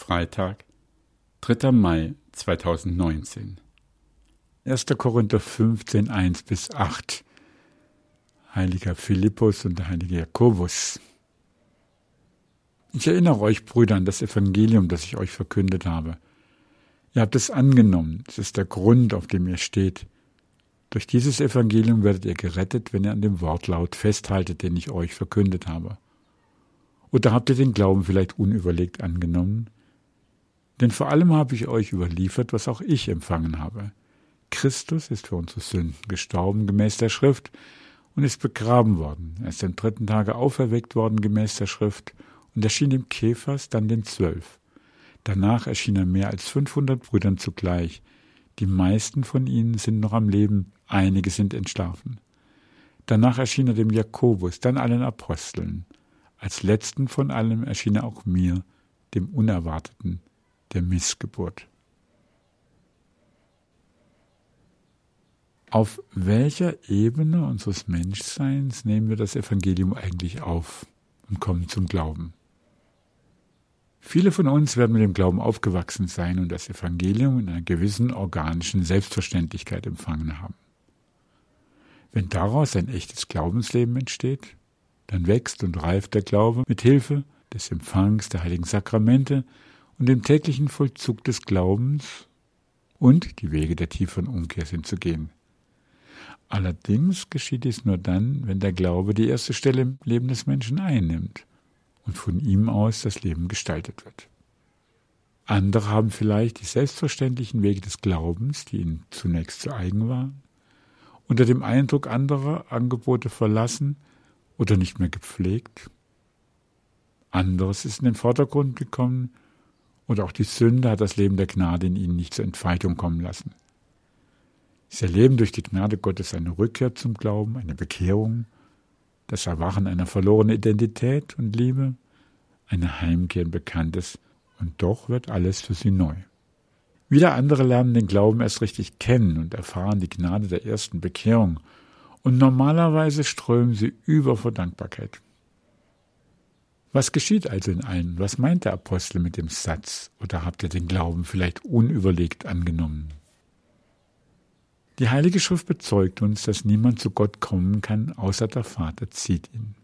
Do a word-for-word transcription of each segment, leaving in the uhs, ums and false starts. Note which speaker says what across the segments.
Speaker 1: Freitag, dritter Mai zweitausendneunzehn. erster Korinther fünfzehn, eins bis acht. Heiliger Philippus und der heilige Jakobus. Ich erinnere euch, Brüder, an das Evangelium, das ich euch verkündet habe. Ihr habt es angenommen, es ist der Grund, auf dem ihr steht. Durch dieses Evangelium werdet ihr gerettet, wenn ihr an dem Wortlaut festhaltet, den ich euch verkündet habe. Oder habt ihr den Glauben vielleicht unüberlegt angenommen? Denn vor allem habe ich euch überliefert, was auch ich empfangen habe. Christus ist für unsere Sünden gestorben, gemäß der Schrift, und ist begraben worden. Er ist am dritten Tage auferweckt worden, gemäß der Schrift, und erschien dem Kephas, dann den Zwölf. Danach erschien er mehr als fünfhundert Brüdern zugleich. Die meisten von ihnen sind noch am Leben, einige sind entschlafen. Danach erschien er dem Jakobus, dann allen Aposteln. Als letzten von allem erschien er auch mir, dem Unerwarteten, der Missgeburt. Auf welcher Ebene unseres Menschseins nehmen wir das Evangelium eigentlich auf und kommen zum Glauben? Viele von uns werden mit dem Glauben aufgewachsen sein und das Evangelium in einer gewissen organischen Selbstverständlichkeit empfangen haben. Wenn daraus ein echtes Glaubensleben entsteht, dann wächst und reift der Glaube mit Hilfe des Empfangs der heiligen Sakramente und dem täglichen Vollzug des Glaubens, und die Wege der tieferen Umkehr sind zu gehen. Allerdings geschieht dies nur dann, wenn der Glaube die erste Stelle im Leben des Menschen einnimmt und von ihm aus das Leben gestaltet wird. Andere haben vielleicht die selbstverständlichen Wege des Glaubens, die ihnen zunächst zu eigen waren, unter dem Eindruck anderer Angebote verlassen oder nicht mehr gepflegt. Anderes ist in den Vordergrund gekommen, oder auch die Sünde hat das Leben der Gnade in ihnen nicht zur Entfaltung kommen lassen. Sie erleben durch die Gnade Gottes eine Rückkehr zum Glauben, eine Bekehrung, das Erwachen einer verlorenen Identität und Liebe, eine Heimkehr in Bekanntes, und doch wird alles für sie neu. Wieder andere lernen den Glauben erst richtig kennen und erfahren die Gnade der ersten Bekehrung, und normalerweise strömen sie über vor Dankbarkeit. Was geschieht also in allen? Was meint der Apostel mit dem Satz? Oder habt ihr den Glauben vielleicht unüberlegt angenommen? Die Heilige Schrift bezeugt uns, dass niemand zu Gott kommen kann, außer der Vater zieht ihn.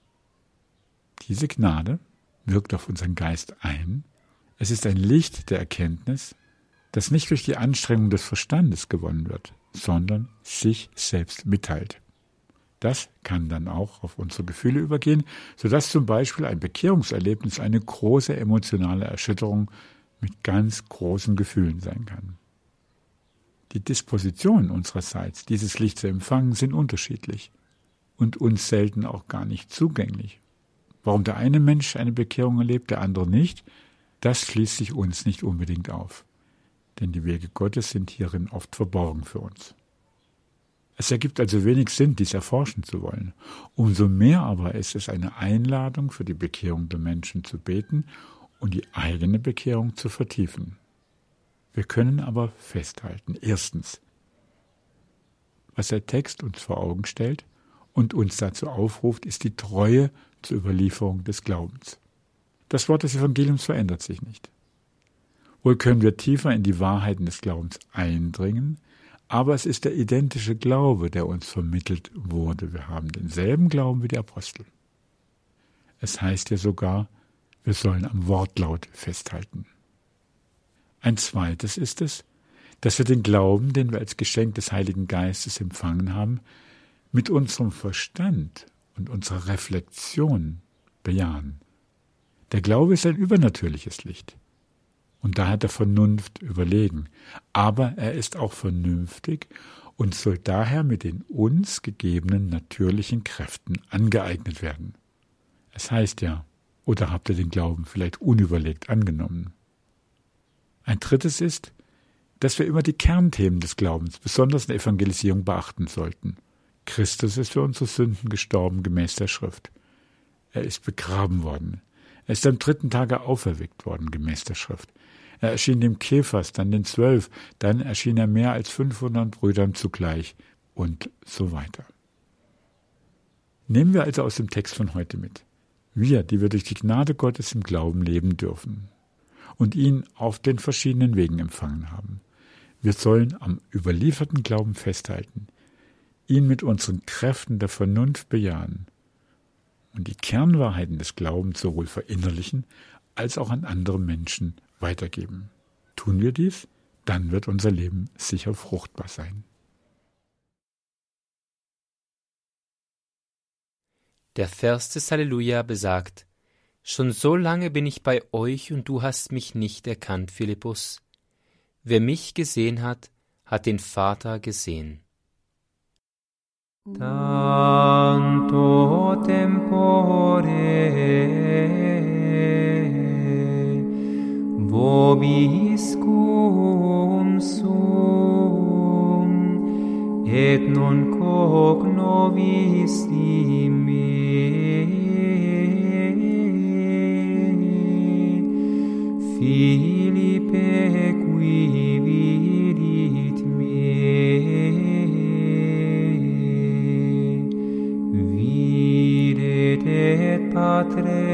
Speaker 1: Diese Gnade wirkt auf unseren Geist ein. Es ist ein Licht der Erkenntnis, das nicht durch die Anstrengung des Verstandes gewonnen wird, sondern sich selbst mitteilt. Das kann dann auch auf unsere Gefühle übergehen, sodass zum Beispiel ein Bekehrungserlebnis eine große emotionale Erschütterung mit ganz großen Gefühlen sein kann. Die Dispositionen unsererseits, dieses Licht zu empfangen, sind unterschiedlich und uns selten auch gar nicht zugänglich. Warum der eine Mensch eine Bekehrung erlebt, der andere nicht, das schließt sich uns nicht unbedingt auf. Denn die Wege Gottes sind hierin oft verborgen für uns. Es ergibt also wenig Sinn, dies erforschen zu wollen. Umso mehr aber ist es eine Einladung, für die Bekehrung der Menschen zu beten und die eigene Bekehrung zu vertiefen. Wir können aber festhalten, erstens, was der Text uns vor Augen stellt und uns dazu aufruft, ist die Treue zur Überlieferung des Glaubens. Das Wort des Evangeliums verändert sich nicht. Wohl können wir tiefer in die Wahrheiten des Glaubens eindringen, aber es ist der identische Glaube, der uns vermittelt wurde. Wir haben denselben Glauben wie die Apostel. Es heißt ja sogar, wir sollen am Wortlaut festhalten. Ein zweites ist es, dass wir den Glauben, den wir als Geschenk des Heiligen Geistes empfangen haben, mit unserem Verstand und unserer Reflexion bejahen. Der Glaube ist ein übernatürliches Licht und daher der Vernunft überlegen, aber er ist auch vernünftig und soll daher mit den uns gegebenen natürlichen Kräften angeeignet werden. Es heißt ja, oder habt ihr den Glauben vielleicht unüberlegt angenommen? Ein drittes ist, dass wir immer die Kernthemen des Glaubens, besonders in der Evangelisierung, beachten sollten. Christus ist für unsere Sünden gestorben, gemäß der Schrift. Er ist begraben worden. Er ist am dritten Tage auferweckt worden, gemäß der Schrift. Er erschien dem Kephas, dann den Zwölf, dann erschien er mehr als fünfhundert Brüdern zugleich und so weiter. Nehmen wir also aus dem Text von heute mit. Wir, die wir durch die Gnade Gottes im Glauben leben dürfen. und ihn auf den verschiedenen Wegen empfangen haben. Wir sollen am überlieferten Glauben festhalten, ihn mit unseren Kräften der Vernunft bejahen und die Kernwahrheiten des Glaubens sowohl verinnerlichen als auch an andere Menschen weitergeben. Tun wir dies, dann wird unser Leben sicher fruchtbar sein.
Speaker 2: Der Vers des Halleluja besagt: Schon so lange bin ich bei euch und du hast mich nicht erkannt, Philippus. Wer mich gesehen hat, hat den Vater gesehen. Tanto tempore vobiscum sum et non cognovisti me, Philippe qui vidit me, videt et Patre